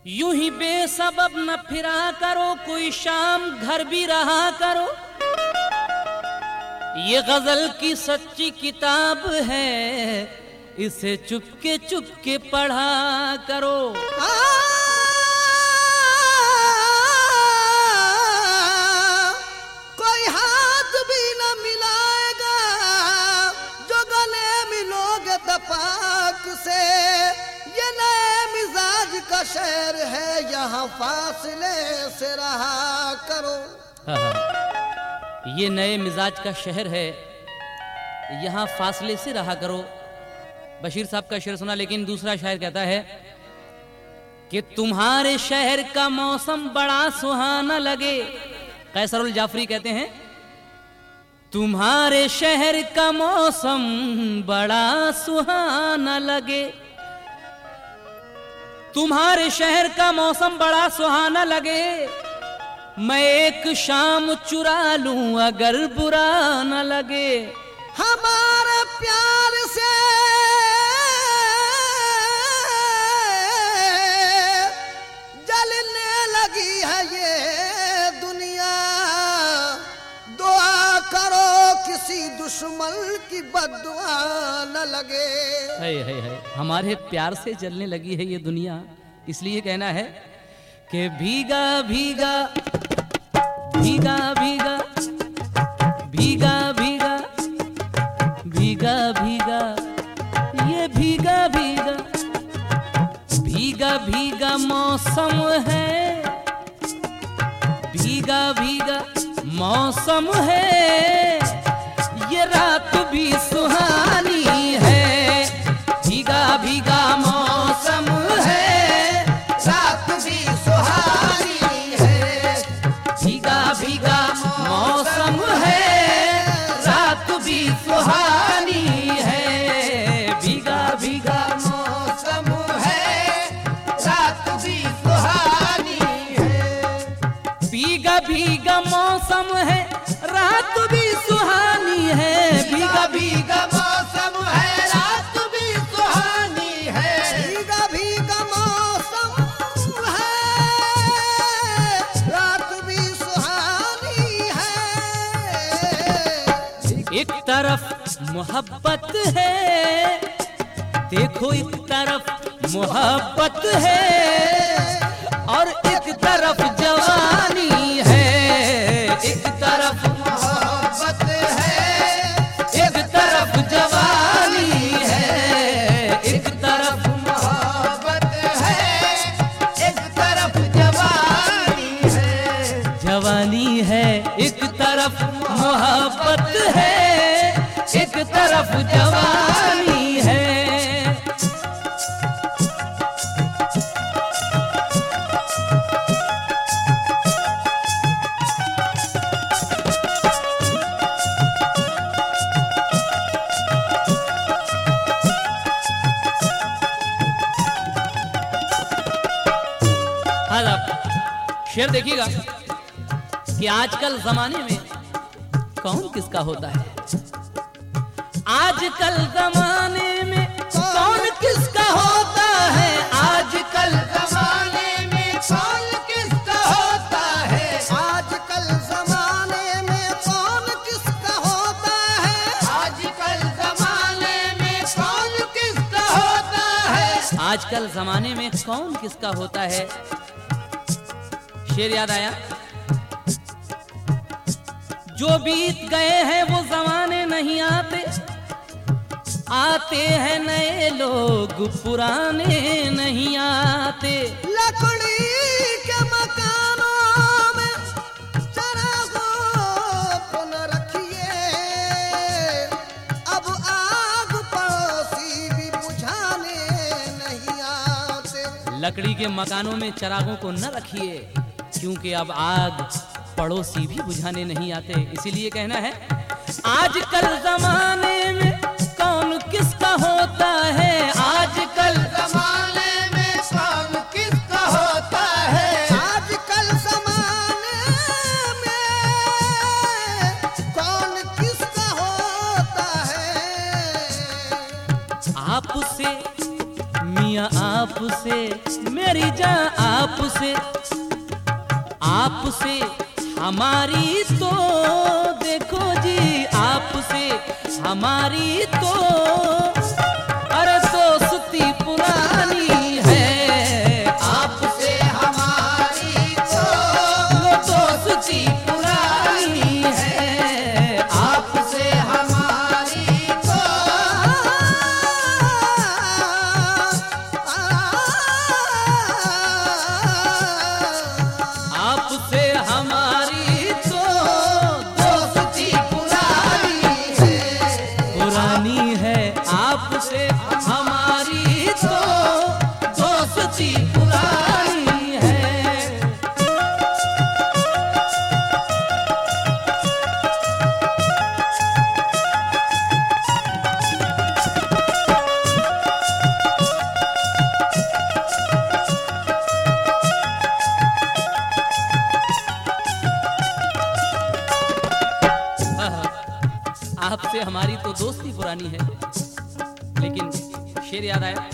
यूं ही बेसबब न फिरा करो, कोई शाम घर भी रहा करो। ये गजल की सच्ची किताब है, इसे चुपके चुपके पढ़ा करो। कोई हाथ भी न मिलाएगा जो गले मिलोगे दपाक से। ये नए मिजाज का शेर है, यहाँ फासले से रहा करो। ये नए मिजाज का शहर है, यहाँ फासले से रहा करो। बशीर साहब का शेर सुना, लेकिन दूसरा शायर कहता है कि तुम्हारे शहर का मौसम बड़ा सुहाना लगे। कैसरुल जाफरी कहते हैं तुम्हारे शहर का मौसम बड़ा सुहाना लगे, तुम्हारे शहर का मौसम बड़ा सुहाना लगे। मैं एक शाम चुरा लूं अगर बुरा न लगे। हमारे प्यार से जलने लगी है ये दुनिया। दुआ करो किसी दुश्मन की बद्दुआ न लगे। है हमारे प्यार से जलने लगी है ये दुनिया। इसलिए कहना है कि भीगा भीगा भीगा भीगा भीगा भीगा भीगा भीगा ये भीगा भीगा भीगा भीगा मौसम है, भीगा भीगा मौसम है। ये रात भी सुहानी है, भीगा भीगा मौसम है, रात भी सुहानी है। भीगा भीगा मौसम है, रात भी सुहानी है। भीगा भीगा मौसम है, रात भी सुहानी है। भीगा भीगा मौसम है, रात भी सुहानी है। भीगा भीगा मौसम है, रात भी सुहानी है। भीगा भीगा मौसम है, रात भी सुहानी है। एक तरफ मोहब्बत है, देखो एक तरफ मोहब्बत है, और एक तरफ जवानी है। एक तरफ मोहब्बत है, एक तरफ जवानी है। एक तरफ मोहब्बत है, एक तरफ जवानी है। जवानी है, एक तरफ मोहब्बत है, एक तरफ जवानी है। शेर देखिएगा कि आजकल जमाने में कौन किसका होता है। आजकल जमाने में कौन किसका होता है। आजकल जमाने में कौन किसका होता है। आजकल जमाने में कौन किसका होता है। आजकल जमाने में कौन किसका होता है। आजकल जमाने में कौन किसका होता है। शेर याद आया, जो बीत गए हैं वो जमाने नहीं आते, आते हैं नए लोग पुराने नहीं आते। लकड़ी के मकानों में चरागों को न रखिए, अब आग पड़ोसी भी बुझाने नहीं आते। लकड़ी के मकानों में चरागों को न रखिए, क्योंकि अब आग पड़ोसी भी बुझाने नहीं आते। इसीलिए कहना है आजकल जमाने में कौन किसका होता है। आजकल जमाने में कौन किसका होता है। आजकल जमाने में कौन किसका होता है। आपसे मियाँ आपसे मेरी जान आपसे हमारी तो देखो जी आपसे हमारी तो अरे दोस्ती पुरानी है आपसे हमारी तो दोस्ती पुरानी है आपसे हमारी तो आपसे हमारी तो दोस्ती पुरानी है आपसे हमारी तो दोस्ती पुरानी है। आपसे हमारी तो दोस्ती पुरानी है, लेकिन शेर याद आया।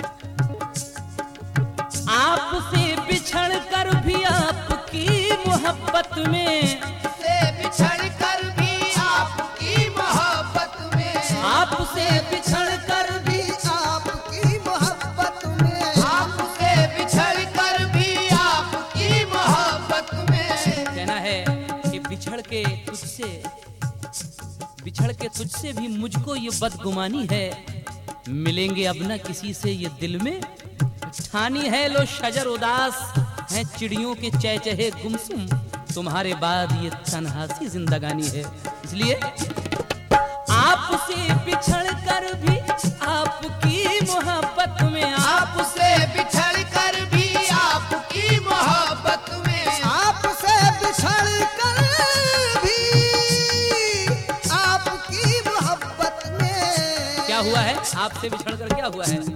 आपसे बिछड़ कर भी आपकी मोहब्बत में से बिछड़ कर भी आपकी मोहब्बत में आपसे बिछड़ कर भी आपकी मोहब्बत में आपसे बिछड़ कर भी आपकी मोहब्बत में कहना है कि बिछड़ के तुझसे भी मुझको ये बदगुमानी है। मिलेंगे अब न किसी से ये दिल में ठानी है। लो शजर उदास हैं चिड़ियों के चहचहे गुमसुम, तुम्हारे बाद ये तन्हासी जिंदगानी है। इसलिए आपसे बिछड़ कर भी आपकी मोहब्बत में आपसे बिछड़ कर भी आपकी मोहब्बत में आपसे बिछड़ कर भी आपकी मोहब्बत में क्या हुआ है? आपसे बिछड़ कर क्या हुआ है?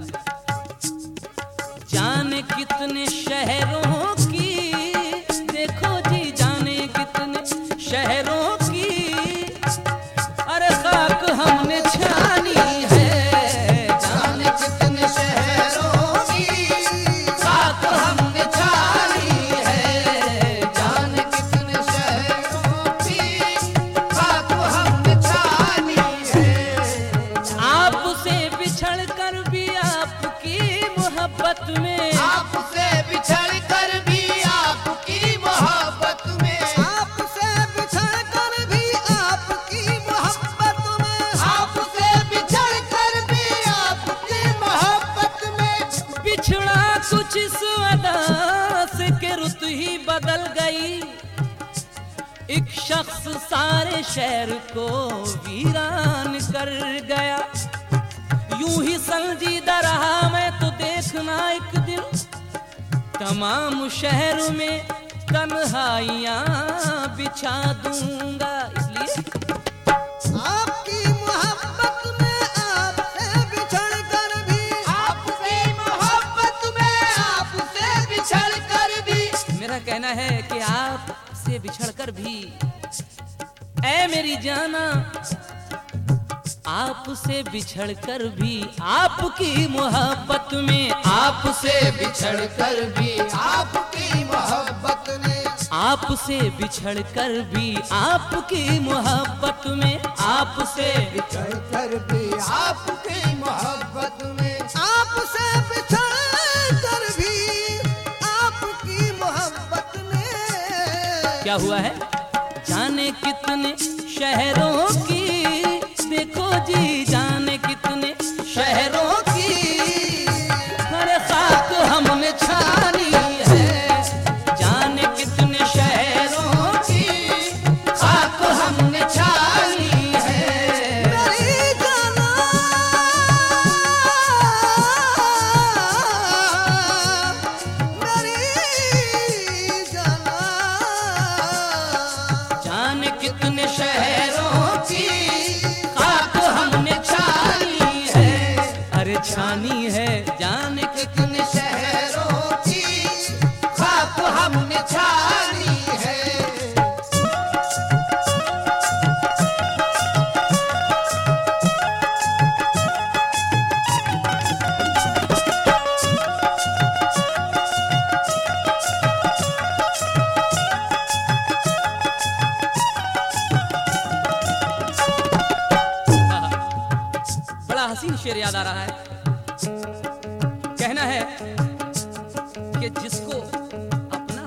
जाने कितने शहरों की देखो जी, जाने कितने शहरों की अरे खाक हमने छानी है। जाने कितने शहरों की खाक हमने छानी है। जाने कितने शहरों की खाक हमने छानी है। आपसे बिछड़ कर भी आपकी मोहब्बत में आपसे बिछड़ कर भी आपकी मोहब्बत में आपसे बिछड़ कर भी आपकी मोहब्बत में आपसे बिछड़ कर भी आपकी मोहब्बत में बिछड़ा कुछ इस अदा से के रुत ही बदल गई। एक शख्स सारे शहर को वीरान कर गया। यूं ही संजीदा रहा मैं तो देखना एक दिन तमाम शहर में तन्हाइयां बिछा दूंगा। इसलिए आपकी मोहब्बत में आपसे बिछड़ कर भी आपकी मोहब्बत में आपसे बिछड़ कर भी मेरा कहना है कि आपसे बिछड़ कर भी ऐ मेरी जाना, आपसे बिछड़ कर भी आपकी मोहब्बत में आपसे बिछड़ कर भी आपकी मोहब्बत में आपसे बिछड़ कर भी आपकी मोहब्बत में आपसे बिछड़ कर भी आपकी मोहब्बत में आपसे बिछड़ कर भी आपकी मोहब्बत में क्या हुआ है? जाने कितने शहरों की देखो जी, जाने कितने शहरों की हर खाक हमने छानी है। जाने कितने शहरों की खाक हमने छानी है। मेरी जाना मेरी जाना जाने कितने शहरों की खाक हमने छानी है। अरे छानी है जाने कितने शहरों की खाक हमने छानी है। बड़ा हसीन शेर याद आ रहा है। कहना है कि जिसको अपना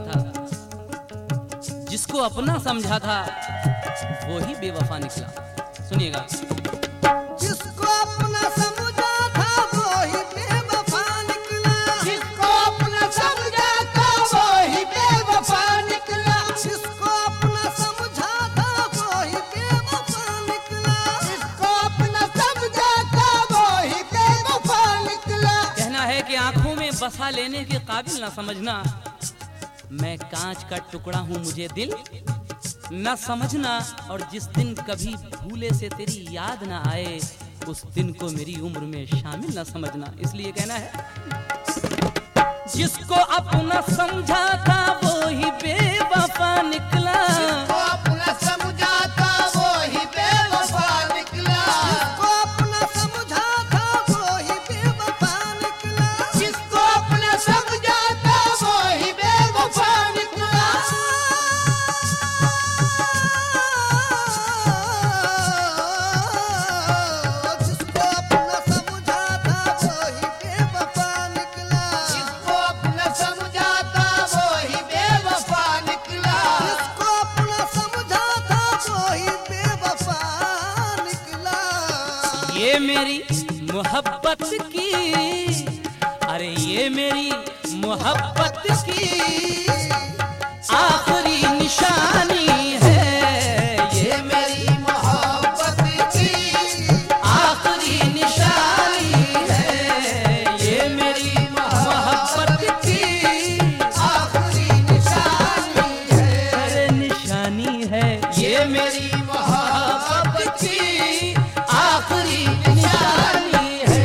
समझा था वो ही बेवफा निकला। सुनिएगा। जिसको अपना समझा था वो ही बेवफा निकला, जिसको अपना समझा था वो ही बेवफा निकला, जिसको अपना समझा था वो ही बेवफा निकला, जिसको अपना समझा था वो ही बेवफा निकला। कहना है कि आंखों में बसा लेने के काबिल ना समझना, मैं कांच का टुकड़ा हूँ मुझे दिल न समझना, और जिस दिन कभी भूले से तेरी याद ना आए उस दिन को मेरी उम्र में शामिल न समझना। इसलिए कहना है जिसको अपना समझा था वो ही बेवफा निकला, जिसको अपना समझा था वो ही बेवफा निकला, जिसको अपना समझा था वो ही बेवफा निकला, जिसको अपना समझा था वो ही बेवफा निकला। जिसको अपना समझा था वो ही बेवफा निकला, जिसको अपना समझा था वो ही बेवफा निकला, जिसको अपना समझा था वो ही बेवफा निकला। ये मेरी मोहब्बत की, अरे ये मेरी मोहब्बत की आखिरी निशानी है, ये मेरी मोहब्बत की आखिरी निशानी है, ये मेरी मोहब्बत की आखिरी निशानी है, अरे निशानी है, ये मेरी मोहब्बत की आखिरी निशानी है।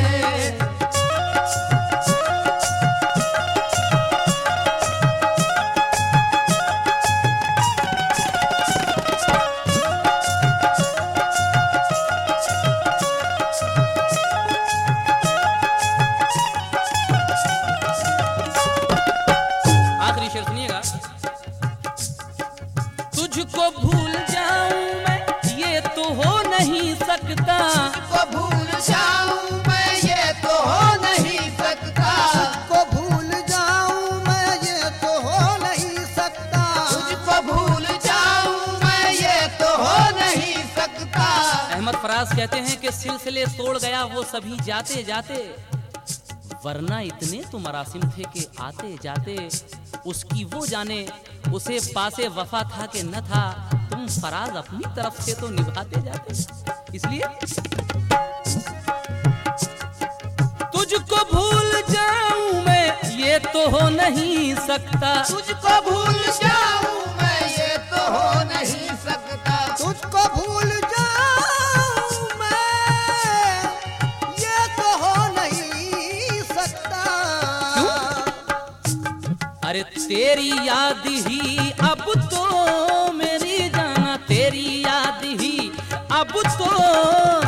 आखिरी शेर सुनिएगा। तुझको भूल जाऊं मैं ये तो हो नहीं सकता, को भूल जाऊं मैं ये तो हो नहीं सकता, को भूल जाऊं मैं ये तो हो नहीं सकता, तुझको भूल जाऊं मैं ये तो हो नहीं सकता। अहमद फराज कहते हैं कि सिलसिले तोड़ गया वो सभी जाते जाते, वरना इतने तो मरासिम थे कि आते जाते उसकी वो जाने, उसे पासे वफा था कि न था, तुम फराज अपनी तरफ से तो निभाते जाते। इसलिए तुझको भूल जाऊं मैं ये तो हो नहीं सकता, तुझको भूल जाऊं मैं ये तो हो नहीं सकता, तुझको भूल जाऊं मैं ये तो हो नहीं सकता। अरे तेरी याद ही अब तो मेरी जाना, तेरी याद ही अब तो